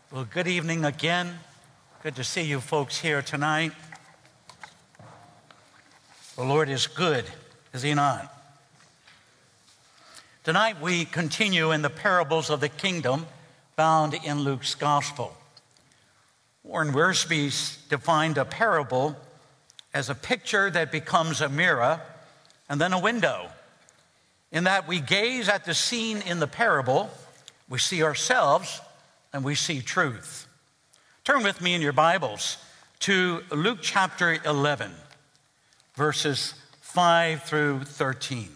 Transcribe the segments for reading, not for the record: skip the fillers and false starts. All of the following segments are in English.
Well, good evening again. Good to see you folks here tonight. The Lord is good, is he not? Tonight we continue in the parables of the kingdom found in Luke's gospel. Warren Wiersbe defined a parable as a picture that becomes a mirror and then a window. In that we gaze at the scene in the parable, we see ourselves, and we see truth. Turn with me in your Bibles to Luke chapter 11, verses 5 through 13.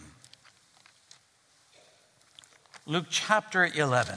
Luke chapter 11.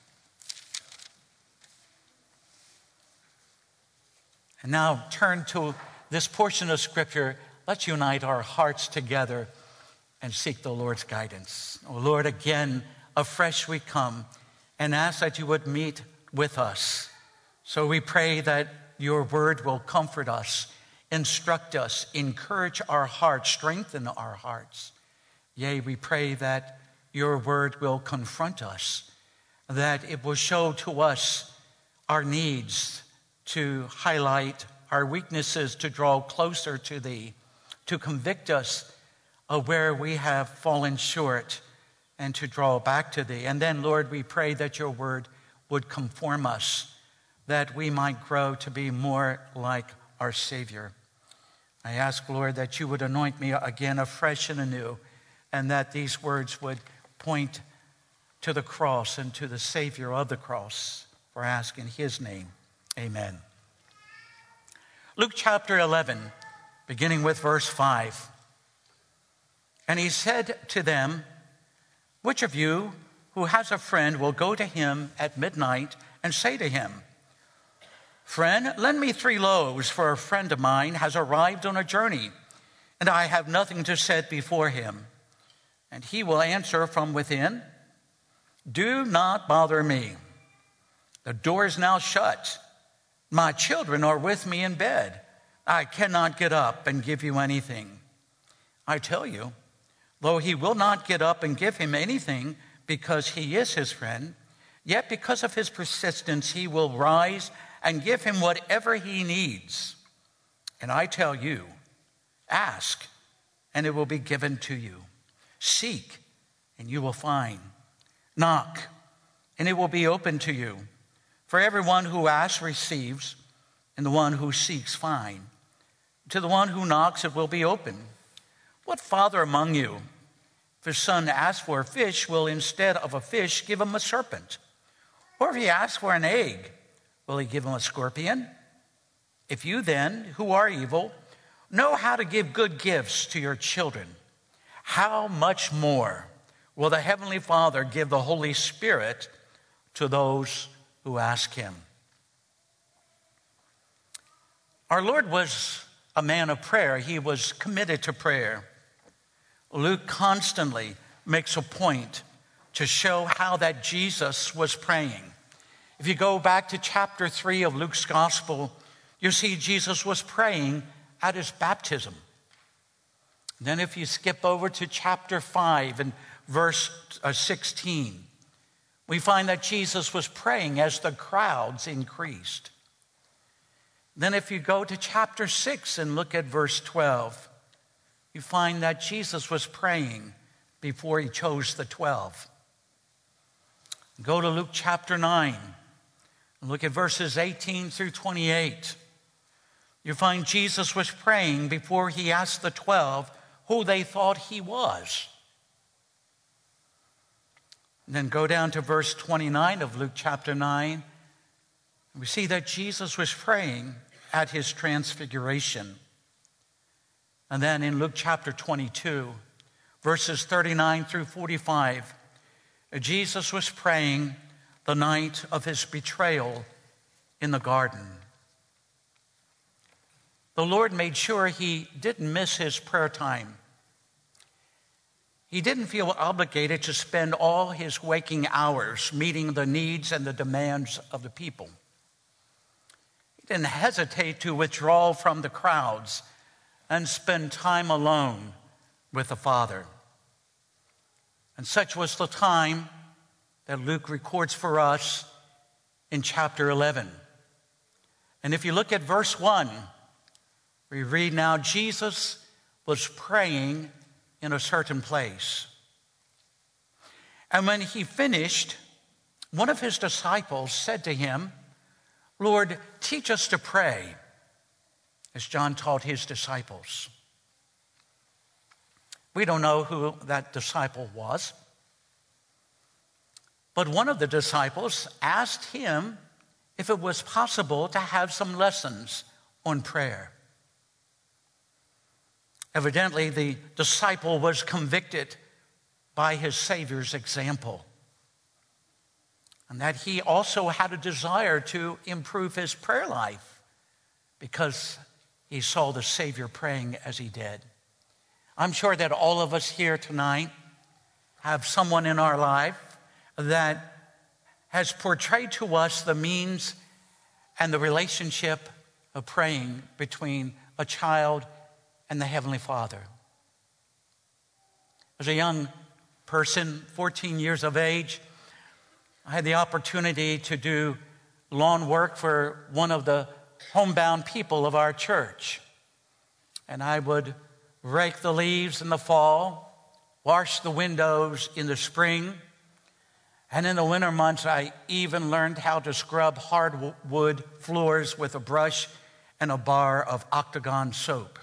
And now turn to this portion of Scripture. Let's unite our hearts together and seek the Lord's guidance. Oh Lord, again, afresh we come and ask that you would meet with us. So we pray that your word will comfort us, instruct us, encourage our hearts, strengthen our hearts. Yea, we pray that your word will confront us, that it will show to us our needs, to highlight our weaknesses, to draw closer to thee, to convict us of where we have fallen short, and to draw back to thee. And then, Lord, we pray that your word would conform us, that we might grow to be more like our Savior. I ask, Lord, that you would anoint me again afresh and anew, and that these words would point to the cross and to the Savior of the cross. For I ask in his name, amen. Luke chapter 11, beginning with verse 5. And he said to them, which of you who has a friend will go to him at midnight and say to him, friend, lend me 3 loaves, for a friend of mine has arrived on a journey, and I have nothing to set before him. And he will answer from within, do not bother me. The door is now shut. My children are with me in bed. I cannot get up and give you anything. I tell you, though he will not get up and give him anything because he is his friend, yet because of his persistence, he will rise and give him whatever he needs. And I tell you, ask, and it will be given to you. Seek, and you will find. Knock, and it will be open to you. For everyone who asks receives, and the one who seeks finds. To the one who knocks, it will be open. What father among you, if his son asks for a fish, will instead of a fish give him a serpent? Or if he asks for an egg, will he give him a scorpion? If you then, who are evil, know how to give good gifts to your children, how much more will the Heavenly Father give the Holy Spirit to those who ask him? Our Lord was a man of prayer. He was committed to prayer. Luke constantly makes a point to show how that Jesus was praying. If you go back to chapter 3 of Luke's gospel, you see Jesus was praying at his baptism. Then if you skip over to chapter 5 and verse 16, we find that Jesus was praying as the crowds increased. Then if you go to chapter 6 and look at verse 12, you find that Jesus was praying before he chose the 12. Go to Luke chapter 9 and look at verses 18 through 28. You find Jesus was praying before he asked the 12 who they thought he was. And then go down to verse 29 of Luke chapter 9. We see that Jesus was praying at his transfiguration. And then in Luke chapter 22, verses 39 through 45, Jesus was praying the night of his betrayal in the garden. The Lord made sure he didn't miss his prayer time. He didn't feel obligated to spend all his waking hours meeting the needs and the demands of the people. He didn't hesitate to withdraw from the crowds and spend time alone with the Father. And such was the time that Luke records for us in chapter 11. And if you look at verse 1, we read, "Now Jesus was praying in a certain place. And when he finished, one of his disciples said to him, 'Lord, teach us to pray,' as John taught his disciples." We don't know who that disciple was, but one of the disciples asked him if it was possible to have some lessons on prayer. Evidently, the disciple was convicted by his Savior's example, and that he also had a desire to improve his prayer life because he saw the Savior praying as he did. I'm sure that all of us here tonight have someone in our life that has portrayed to us the means and the relationship of praying between a child and the Heavenly Father. As a young person, 14 years of age, I had the opportunity to do lawn work for one of the homebound people of our church. And I would rake the leaves in the fall, wash the windows in the spring, and in the winter months, I even learned how to scrub hardwood floors with a brush and a bar of Octagon soap.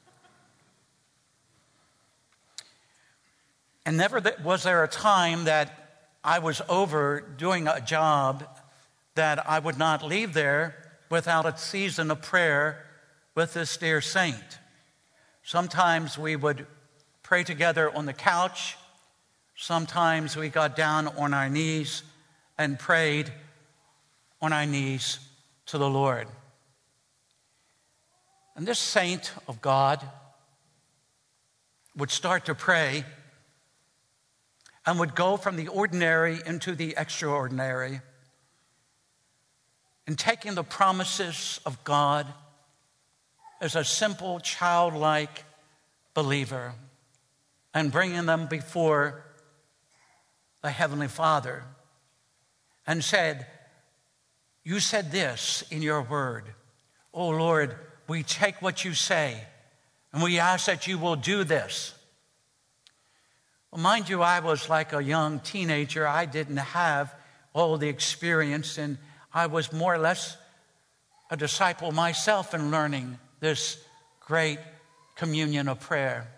And never was there a time that I was over doing a job that I would not leave there without a season of prayer with this dear saint. Sometimes we would pray together on the couch. Sometimes we got down on our knees and prayed on our knees to the Lord. And this saint of God would start to pray and would go from the ordinary into the extraordinary, and taking the promises of God as a simple childlike believer and bringing them before the Heavenly Father and said, "You said this in your word. Oh Lord, we take what you say and we ask that you will do this." Well, mind you, I was like a young teenager. I didn't have all the experience, and I was more or less a disciple myself in learning this great communion of prayer.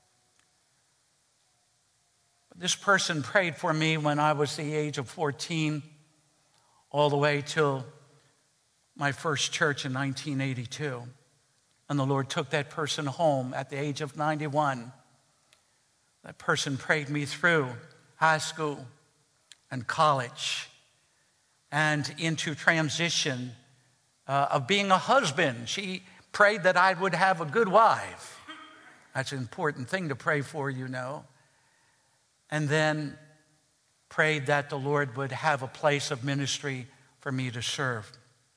This person prayed for me when I was the age of 14, all the way till my first church in 1982. And the Lord took that person home at the age of 91. That person prayed me through high school and college and into transition of being a husband. She prayed that I would have a good wife. That's an important thing to pray for, you know. And then prayed that the Lord would have a place of ministry for me to serve.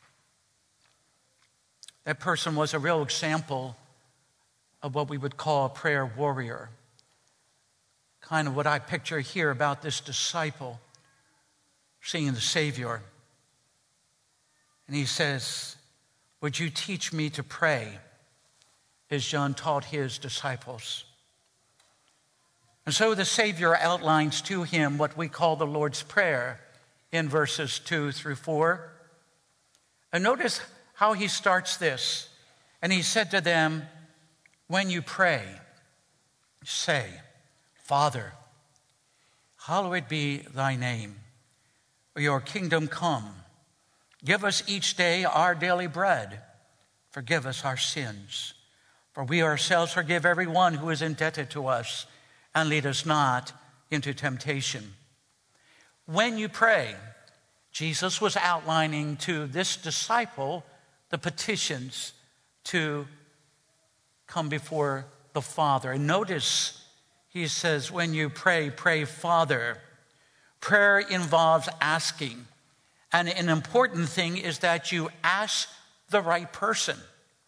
That person was a real example of what we would call a prayer warrior. Kind of what I picture here about this disciple seeing the Savior. And he says, "Would you teach me to pray as John taught his disciples?" And so the Savior outlines to him what we call the Lord's Prayer in verses 2 through 4. And notice how he starts this. "And he said to them, 'When you pray, say, Father, hallowed be thy name. Your kingdom come. Give us each day our daily bread. Forgive us our sins, for we ourselves forgive everyone who is indebted to us. And lead us not into temptation.'" When you pray, Jesus was outlining to this disciple the petitions to come before the Father. And notice he says, when you pray, pray Father. Prayer involves asking. And an important thing is that you ask the right person.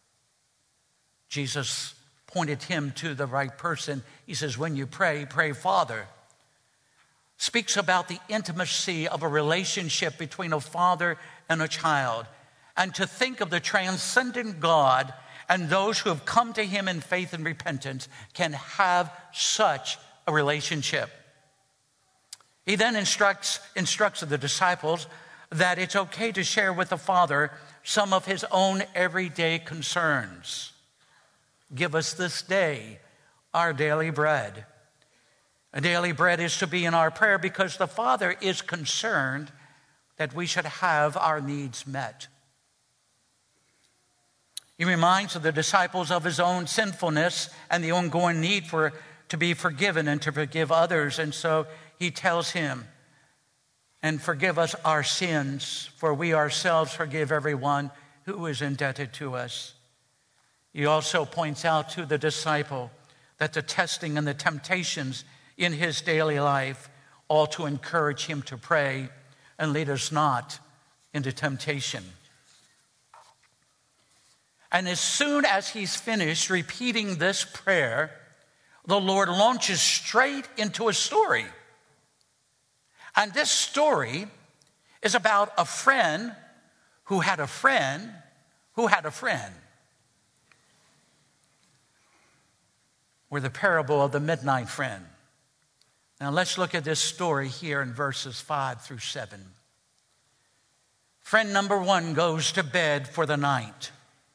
Jesus pointed him to the right person. He says, when you pray, pray Father. speaks about the intimacy of a relationship between a father and a child, and to think of the transcendent God and those who have come to him in faith and repentance can have such a relationship. He then instructs the disciples that it's okay to share with the Father some of his own everyday concerns. Give us this day our daily bread. A daily bread is to be in our prayer because the Father is concerned that we should have our needs met. He reminds the disciples of his own sinfulness and the ongoing need to be forgiven and to forgive others. And so he tells him, and forgive us our sins, for we ourselves forgive everyone who is indebted to us. He also points out to the disciple that the testing and the temptations in his daily life ought to encourage him to pray and lead us not into temptation. And as soon as he's finished repeating this prayer, the Lord launches straight into a story. And this story is about a friend who had a friend who had a friend. Or the parable of the midnight friend. Now let's look at this story here in verses 5 through 7. Friend number 1 goes to bed for the night.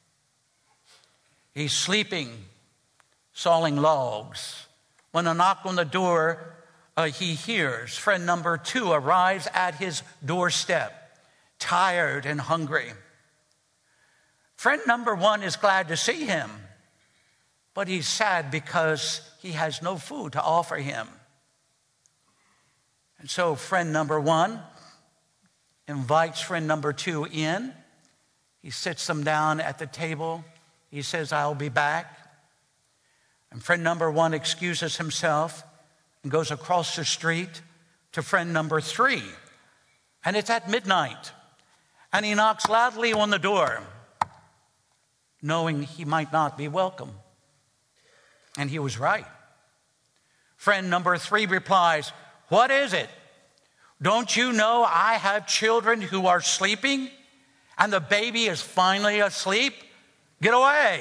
He's sleeping, sawing logs. When a knock on the door he hears, friend number 2 arrives at his doorstep, tired and hungry. Friend number 1 is glad to see him, but he's sad because he has no food to offer him. And so friend number 1 invites friend number 2 in. He sits them down at the table. He says, I'll be back. And friend number 1 excuses himself and goes across the street to friend number 3. And it's at midnight. And he knocks loudly on the door, knowing he might not be welcome. And he was right. Friend number 3 replies, what is it? Don't you know I have children who are sleeping and the baby is finally asleep? Get away.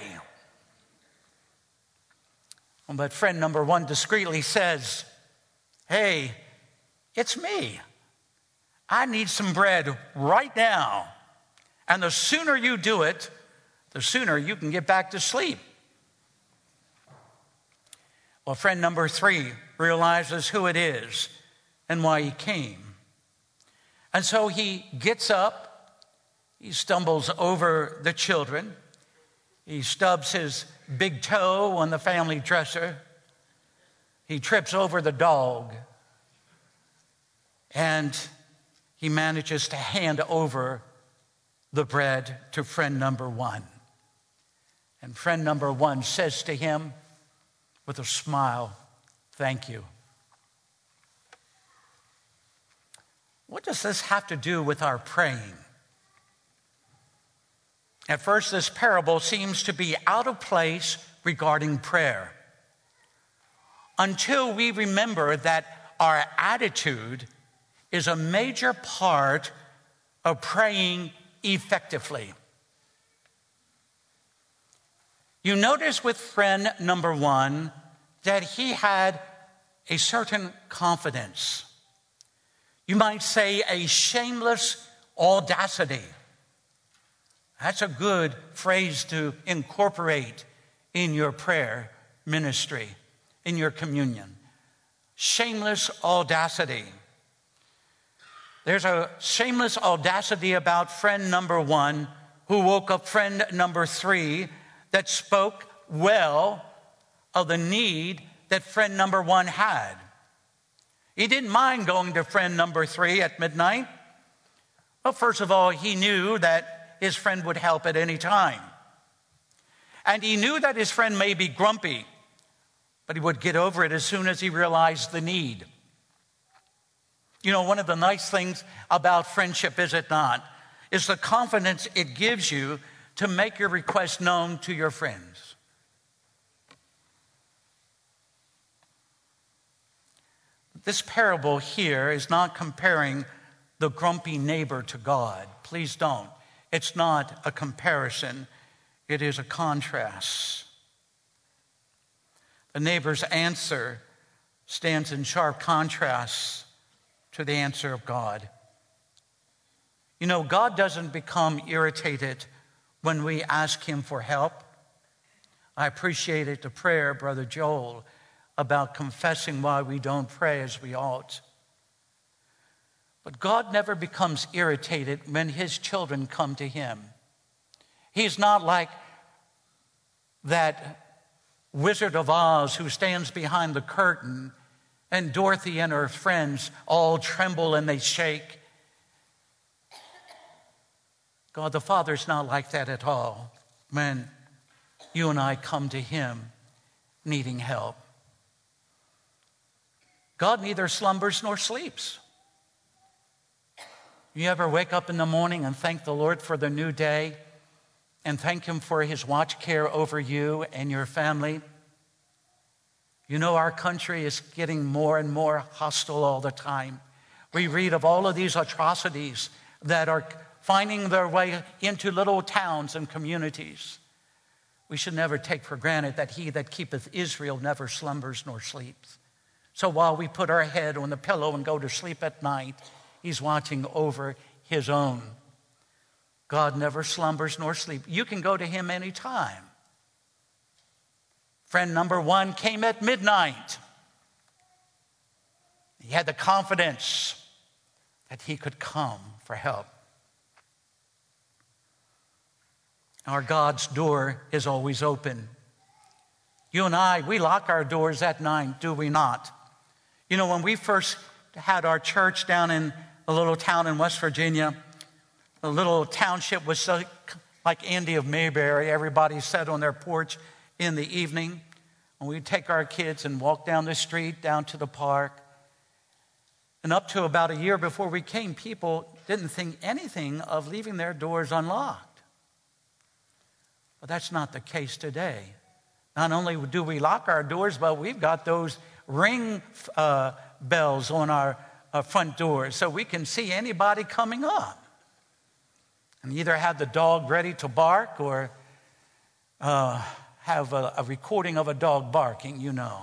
But friend number 1 discreetly says, hey, it's me. I need some bread right now. And the sooner you do it, the sooner you can get back to sleep. Well, friend number 3 realizes who it is and why he came. And so he gets up, he stumbles over the children, he stubs his big toe on the family dresser, he trips over the dog, and he manages to hand over the bread to friend number 1. And friend number 1 says to him with a smile, thank you. What does this have to do with our praying? At first, this parable seems to be out of place regarding prayer, until we remember that our attitude is a major part of praying effectively. You notice with friend number 1 that he had a certain confidence. You might say a shameless audacity. That's a good phrase to incorporate in your prayer ministry, in your communion. Shameless audacity. There's a shameless audacity about friend number 1 who woke up friend number 3 that spoke well of the need that friend number 1 had. He didn't mind going to friend number 3 at midnight. Well, first of all, he knew that his friend would help at any time. And he knew that his friend may be grumpy, but he would get over it as soon as he realized the need. You know, one of the nice things about friendship, is it not, is the confidence it gives you to make your request known to your friends. This parable here is not comparing the grumpy neighbor to God. Please don't. It's not a comparison. It is a contrast. The neighbor's answer stands in sharp contrast to the answer of God. You know, God doesn't become irritated when we ask him for help. I appreciated the prayer, Brother Joel, about confessing why we don't pray as we ought. But God never becomes irritated when his children come to him. He's not like that Wizard of Oz who stands behind the curtain and Dorothy and her friends all tremble and they shake. God the Father's not like that at all when you and I come to him needing help. God neither slumbers nor sleeps. You ever wake up in the morning and thank the Lord for the new day and thank him for his watch care over you and your family? You know, our country is getting more and more hostile all the time. We read of all of these atrocities that are finding their way into little towns and communities. We should never take for granted that he that keepeth Israel never slumbers nor sleeps. So while we put our head on the pillow and go to sleep at night, he's watching over his own. God never slumbers nor sleeps. You can go to him anytime. Friend number one came at midnight. He had the confidence that he could come for help. Our God's door is always open. You and I, we lock our doors at night, do we not? You know, when we first had our church down in a little town in West Virginia, a little township was like Andy of Mayberry. Everybody sat on their porch in the evening, and we'd take our kids and walk down the street, down to the park. And up to about a year before we came, people didn't think anything of leaving their doors unlocked. But that's not the case today. Not only do we lock our doors, but we've got those ring bells on our front doors so we can see anybody coming up. And either have the dog ready to bark or have a recording of a dog barking, you know.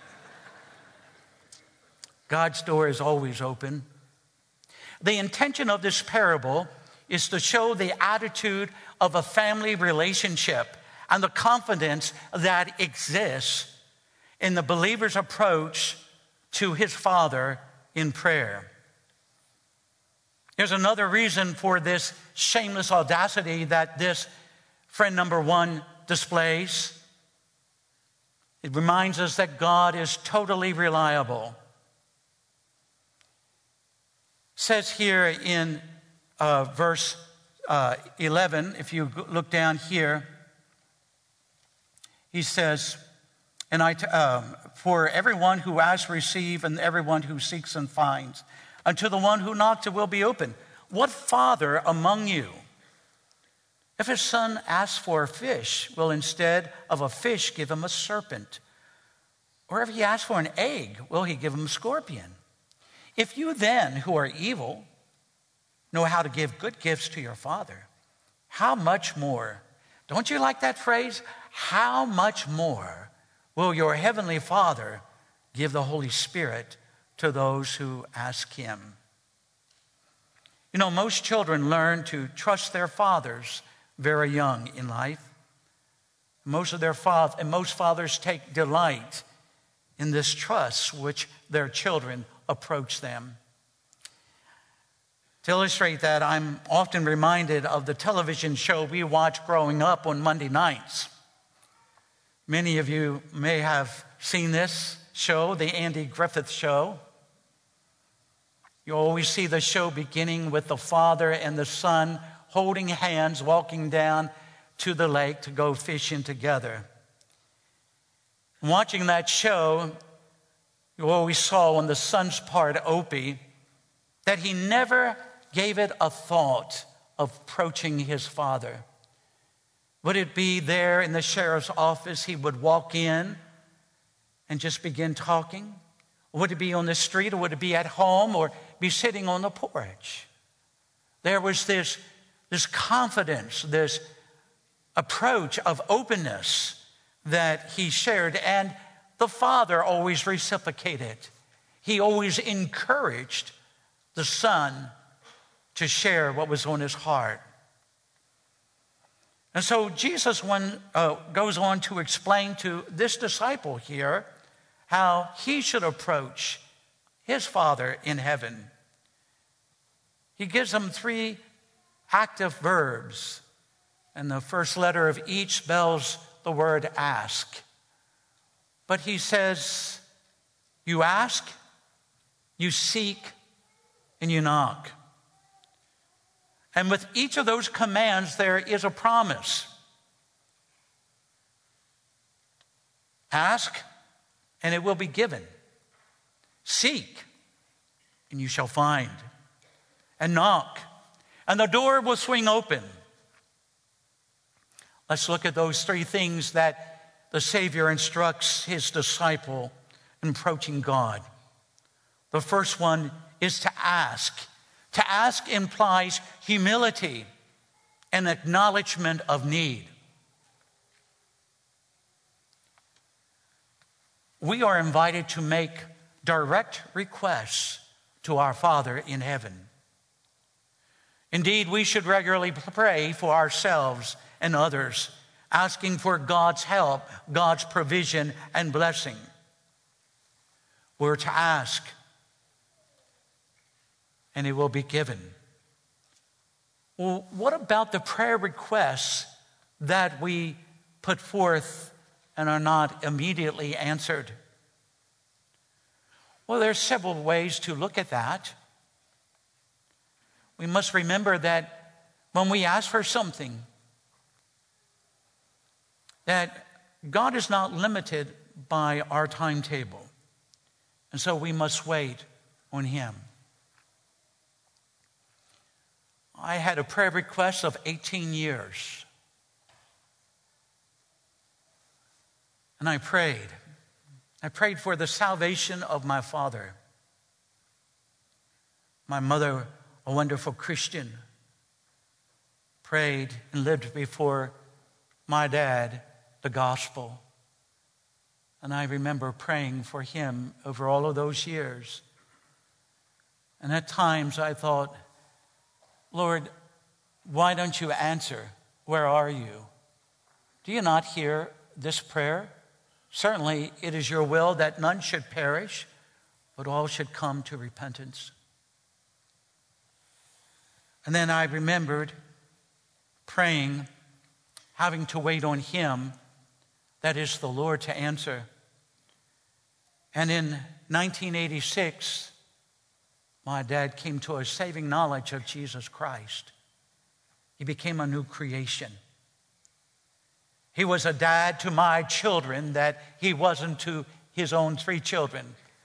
God's door is always open. The intention of this parable is to show the attitude of a family relationship and the confidence that exists in the believer's approach to his Father in prayer. There's another reason for this shameless audacity that this friend number one displays. It reminds us that God is totally reliable. It says here in verse 11, if you look down here, he says, for everyone who asks receive, and everyone who seeks and finds. Unto the one who knocks it will be open. What father among you, if his son asks for a fish, will instead of a fish give him a serpent? Or if he asks for an egg, will he give him a scorpion? If you then, who are evil, know how to give good gifts to your Father, how much more? Don't you like that phrase? How much more will your heavenly Father give the Holy Spirit to those who ask him? You know, most children learn to trust their fathers very young in life. Most fathers take delight in this trust which their children approach them. To illustrate that, I'm often reminded of the television show we watched growing up on Monday nights. Many of you may have seen this show, the Andy Griffith Show. You always see the show beginning with the father and the son holding hands, walking down to the lake to go fishing together. Watching that show, you always saw on the son's part, Opie, that he never gave it a thought of approaching his father. Would it be there in the sheriff's office, he would walk in and just begin talking? Would it be on the street, or would it be at home, or be sitting on the porch? There was this confidence, this approach of openness that he shared, and the Father always reciprocated. He always encouraged the Son to share what was on his heart. And so Jesus goes on to explain to this disciple here how he should approach his Father in heaven. He gives him 3 active verbs, and the first letter of each spells the word ask. But he says, you ask, you seek, and you knock. And with each of those commands, there is a promise. Ask, and it will be given. Seek, and you shall find. And knock, and the door will swing open. Let's look at those 3 things that the Savior instructs his disciple in approaching God. The first one is to ask. To ask implies humility and acknowledgement of need. We are invited to make direct requests to our Father in heaven. Indeed, we should regularly pray for ourselves and others, asking for God's help, God's provision and blessing. We're to ask, and it will be given. Well, what about the prayer requests that we put forth and are not immediately answered? Well, there are several ways to look at that. We must remember that when we ask for something, that God is not limited by our timetable. And so we must wait on him. I had a prayer request of 18 years. And I prayed. I prayed for the salvation of my father. My mother, a wonderful Christian, prayed and lived before my dad the gospel. And I remember praying for him over all of those years. And at times I thought, Lord, why don't you answer? Where are you? Do you not hear this prayer? Certainly it is your will that none should perish, but all should come to repentance. And then I remembered praying, having to wait on him, that is the Lord, to answer. And in 1986, my dad came to a saving knowledge of Jesus Christ. He became a new creation. He was a dad to my children that he wasn't to his own 3 children.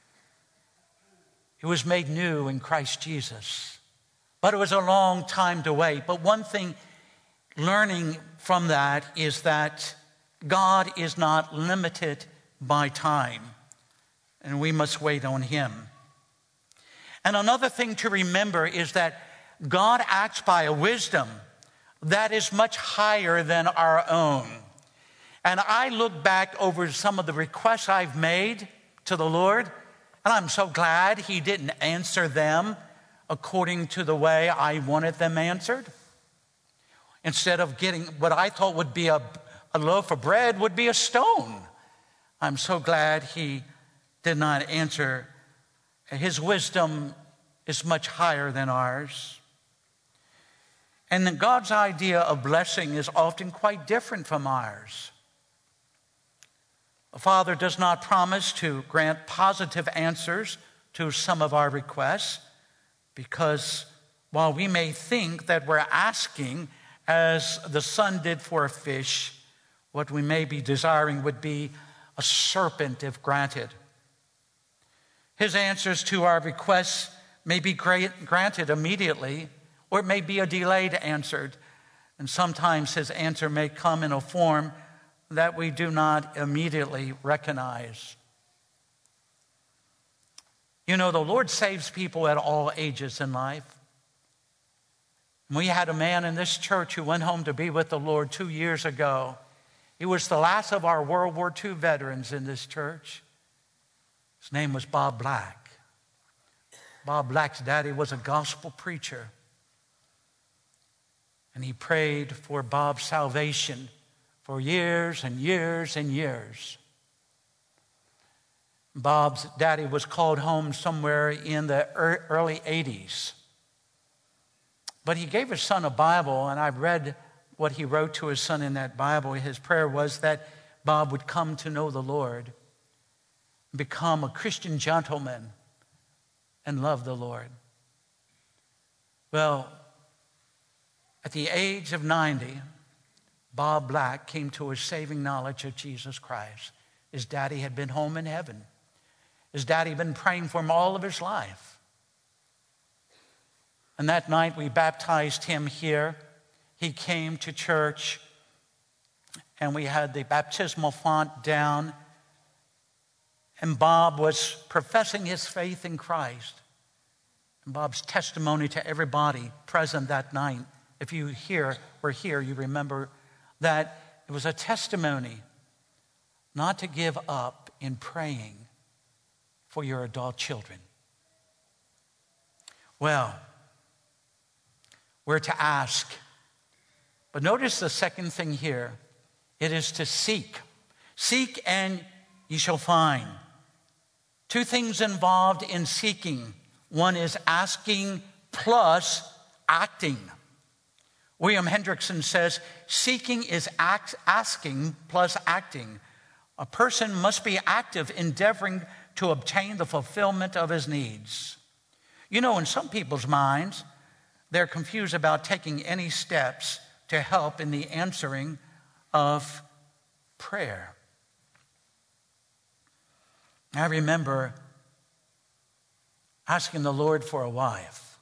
He was made new in Christ Jesus. But it was a long time to wait. But one thing learning from that is that God is not limited by time, and we must wait on him. And another thing to remember is that God acts by a wisdom that is much higher than our own. And I look back over some of the requests I've made to the Lord, and I'm so glad he didn't answer them according to the way I wanted them answered. Instead of getting what I thought would be a loaf of bread, would be a stone. I'm so glad he did not answer. His wisdom is much higher than ours. And then God's idea of blessing is often quite different from ours. The Father does not promise to grant positive answers to some of our requests, because while we may think that we're asking, as the son did for a fish, what we may be desiring would be a serpent if granted. His answers to our requests may be granted immediately, or it may be a delayed answer. And sometimes his answer may come in a form that we do not immediately recognize. You know, the Lord saves people at all ages in life. We had a man in this church who went home to be with the Lord 2 years ago. He was the last of our World War II veterans in this church. His name was Bob Black. Bob Black's daddy was a gospel preacher. And he prayed for Bob's salvation for years and years and years. Bob's daddy was called home somewhere in the early 80s. But he gave his son a Bible, and I read what he wrote to his son in that Bible. His prayer was that Bob would come to know the Lord, become a Christian gentleman, and love the Lord. Well, at the age of 90, Bob Black came to a saving knowledge of Jesus Christ. His daddy had been home in heaven. His daddy had been praying for him all of his life. And that night we baptized him here. He came to church and we had the baptismal font down. And Bob was professing his faith in Christ. And Bob's testimony to everybody present that night, if you were here, you remember that it was a testimony not to give up in praying for your adult children. Well, we're to ask. But notice the second thing here. It is to seek. Seek and you shall find. Two things involved in seeking. One is asking plus acting. William Hendrickson says, seeking is asking plus acting. A person must be active, endeavoring to obtain the fulfillment of his needs. You know, in some people's minds, they're confused about taking any steps to help in the answering of prayer. I remember asking the Lord for a wife.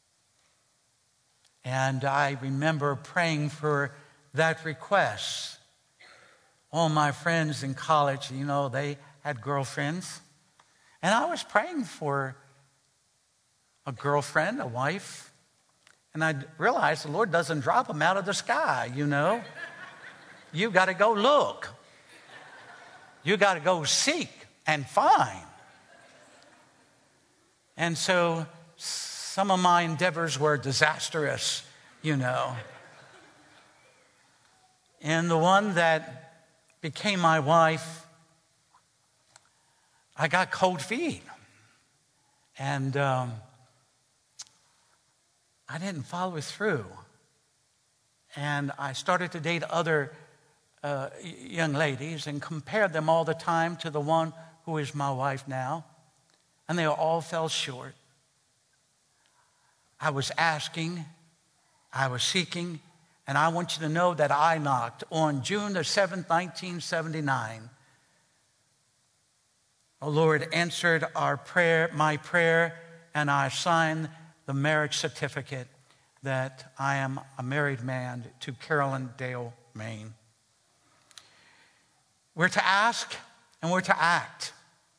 And I remember praying for that request. All my friends in college, you know, they had girlfriends. And I was praying for a girlfriend, a wife. And I realized the Lord doesn't drop them out of the sky, you know. You got to go look. You got to go seek and find. And so some of my endeavors were disastrous, you know. And the one that became my wife, I got cold feet. And I didn't follow through. And I started to date other young ladies and compared them all the time to the one who is my wife now. And they all fell short. I was asking, I was seeking, and I want you to know that I knocked on June the 7th, 1979. The Lord answered my prayer, and I signed the marriage certificate that I am a married man to Carolyn Dale Main. We're to ask and we're to act.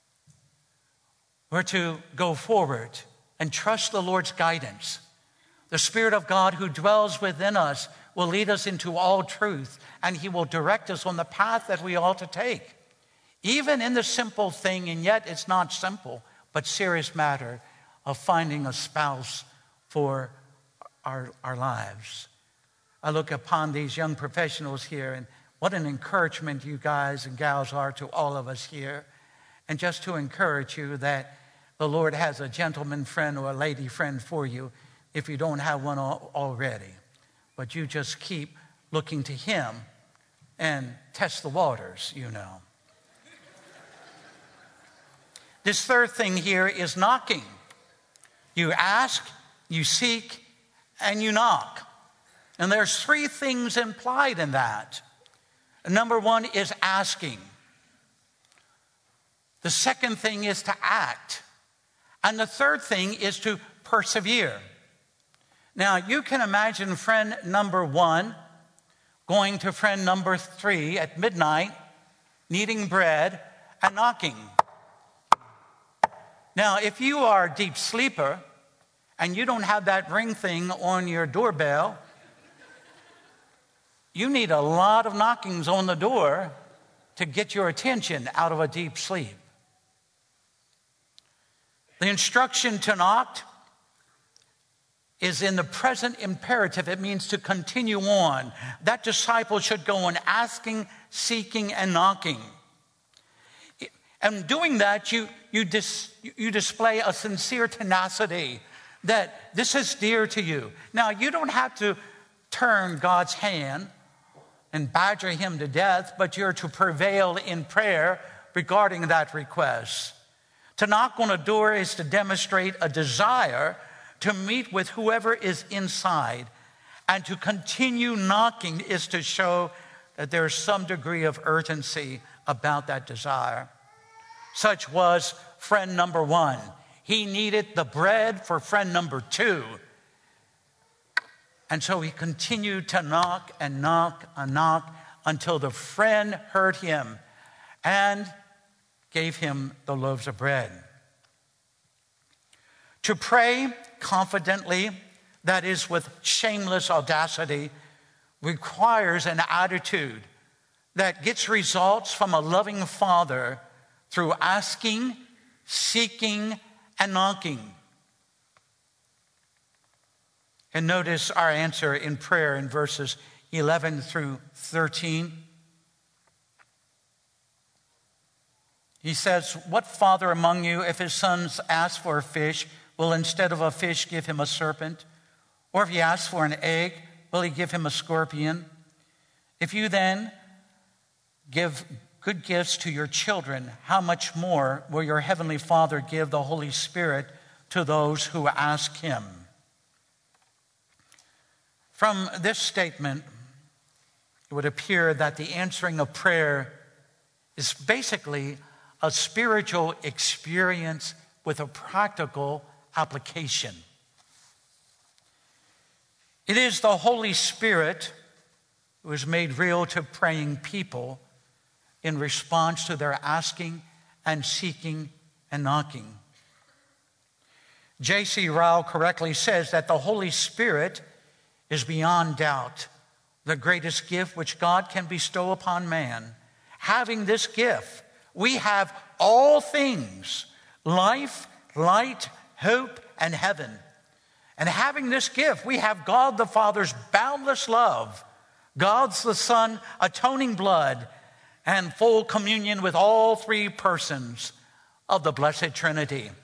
We're to go forward and trust the Lord's guidance. The Spirit of God who dwells within us will lead us into all truth, and He will direct us on the path that we ought to take. Even in the simple thing, and yet it's not simple, but serious matter of finding a spouse for our lives. I look upon these young professionals here, and what an encouragement you guys and gals are to all of us here. And just to encourage you that the Lord has a gentleman friend or a lady friend for you if you don't have one already. But you just keep looking to Him and test the waters, you know. This third thing here is knocking. You ask, you seek, and you knock. And there's three things implied in that. Number one is asking. The second thing is to act. And the third thing is to persevere. Now, you can imagine friend number one going to friend number three at midnight, needing bread, and knocking. Now, if you are a deep sleeper and you don't have that ring thing on your doorbell, you need a lot of knockings on the door to get your attention out of a deep sleep. The instruction to knock is in the present imperative. It means to continue on. That disciple should go on asking, seeking, and knocking. And doing that, you display a sincere tenacity that this is dear to you. Now, you don't have to turn God's hand and badger him to death, but you're to prevail in prayer regarding that request. To knock on a door is to demonstrate a desire to meet with whoever is inside. And to continue knocking is to show that there's some degree of urgency about that desire. Such was friend number one. He needed the bread for friend number two. And so he continued to knock and knock and knock until the friend heard him and gave him the loaves of bread. To pray confidently, that is with shameless audacity, requires an attitude that gets results from a loving Father through asking, seeking, and knocking. And notice our answer in prayer in verses 11 through 13. He says, "What father among you, if his sons ask for a fish, will instead of a fish give him a serpent? Or if he asks for an egg, will he give him a scorpion? If you then give good gifts to your children, how much more will your heavenly Father give the Holy Spirit to those who ask him?" From this statement, it would appear that the answering of prayer is basically a spiritual experience with a practical application. It is the Holy Spirit who is made real to praying people in response to their asking and seeking and knocking. J.C. Ryle correctly says that the Holy Spirit is beyond doubt the greatest gift which God can bestow upon man. Having this gift, we have all things, life, light, hope, and heaven. And having this gift, we have God the Father's boundless love, God's the Son atoning blood, and full communion with all three persons of the Blessed Trinity.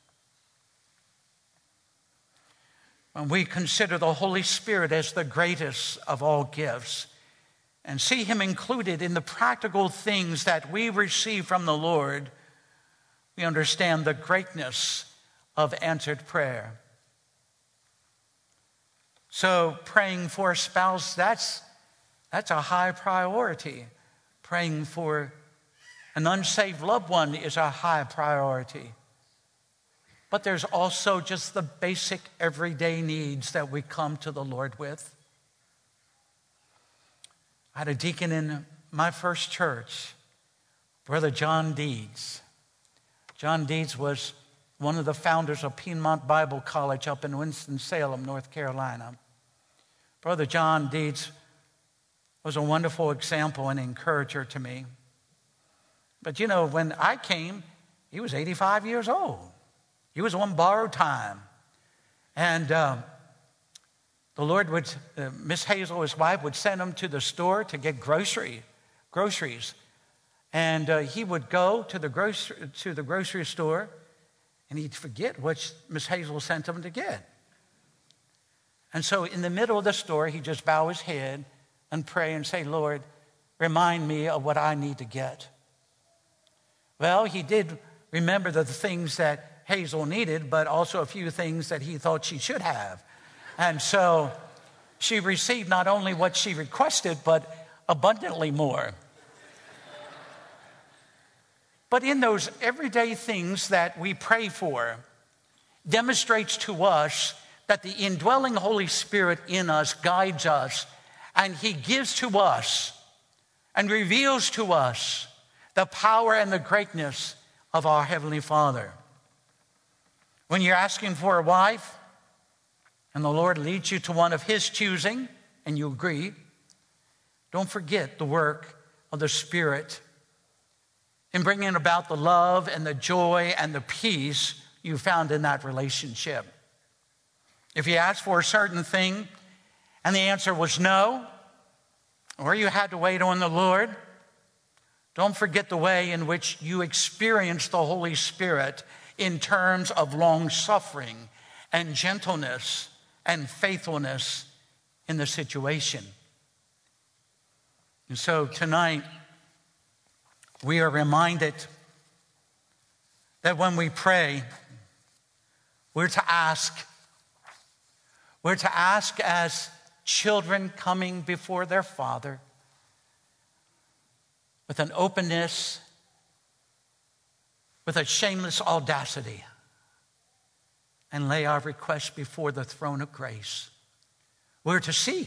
When we consider the Holy Spirit as the greatest of all gifts and see him included in the practical things that we receive from the Lord, we understand the greatness of answered prayer. So praying for a spouse, that's a high priority. Praying for an unsaved loved one is a high priority. But there's also just the basic everyday needs that we come to the Lord with. I had a deacon in my first church, Brother John Deeds. John Deeds was one of the founders of Piedmont Bible College up in Winston-Salem, North Carolina. Brother John Deeds was a wonderful example and encourager to me. But you know, when I came, he was 85 years old. He was on borrowed time. And the Lord would, Miss Hazel, his wife, would send him to the store to get groceries. And he would go to the grocery store, and he'd forget what Miss Hazel sent him to get. And so in the middle of the store, he'd just bow his head and pray and say, "Lord, remind me of what I need to get." Well, he did remember the things that Hazel needed, but also a few things that he thought she should have. And so she received not only what she requested, but abundantly more. But in those everyday things that we pray for, demonstrates to us that the indwelling Holy Spirit in us guides us, and he gives to us and reveals to us the power and the greatness of our Heavenly Father. When you're asking for a wife and the Lord leads you to one of his choosing and you agree, don't forget the work of the Spirit in bringing about the love and the joy and the peace you found in that relationship. If you asked for a certain thing and the answer was no, or you had to wait on the Lord, don't forget the way in which you experienced the Holy Spirit in terms of long-suffering and gentleness and faithfulness in the situation. And so tonight, we are reminded that when we pray, we're to ask. We're to ask as children coming before their Father with an openness, with a shameless audacity, and lay our requests before the throne of grace. We're to seek.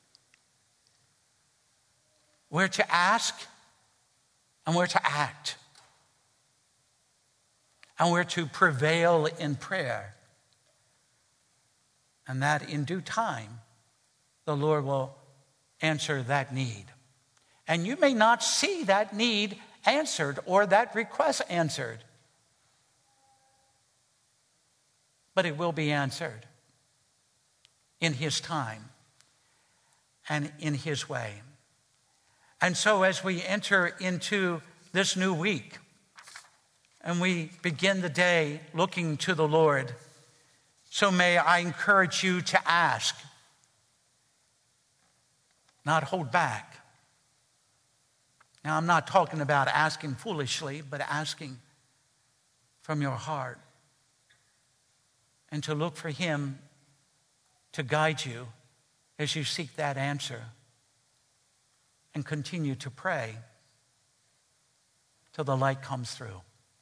We're to ask, and we're to act. And we're to prevail in prayer. And that in due time, the Lord will answer that need. And you may not see that need answered or that request answered, but it will be answered in his time and in his way. And so as we enter into this new week and we begin the day looking to the Lord, so may I encourage you to ask, not hold back. Now, I'm not talking about asking foolishly, but asking from your heart. And to look for him to guide you as you seek that answer. And continue to pray till the light comes through.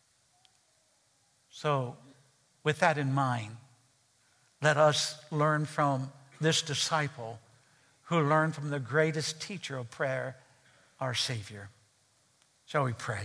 So, with that in mind, let us learn from this disciple who learned from the greatest teacher of prayer, our Savior. Shall we pray?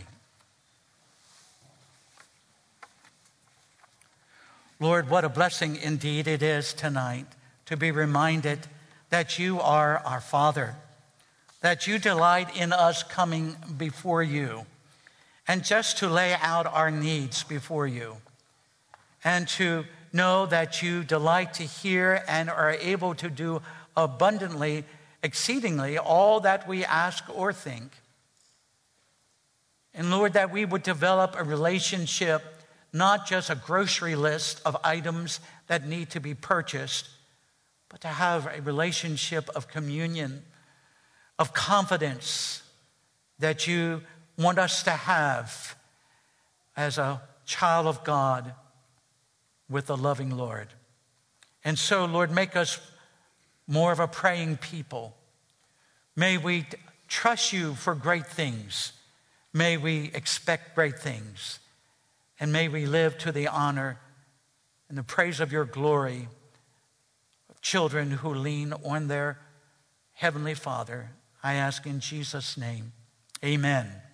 Lord, what a blessing indeed it is tonight to be reminded that you are our Father, that you delight in us coming before you, and just to lay out our needs before you, and to know that you delight to hear and are able to do abundantly, exceedingly, all that we ask or think. And Lord, that we would develop a relationship, not just a grocery list of items that need to be purchased, but to have a relationship of communion, of confidence that you want us to have as a child of God with the loving Lord. And so, Lord, make us more of a praying people. May we trust you for great things. May we expect great things. And may we live to the honor and the praise of your glory of children who lean on their Heavenly Father. I ask in Jesus' name, amen.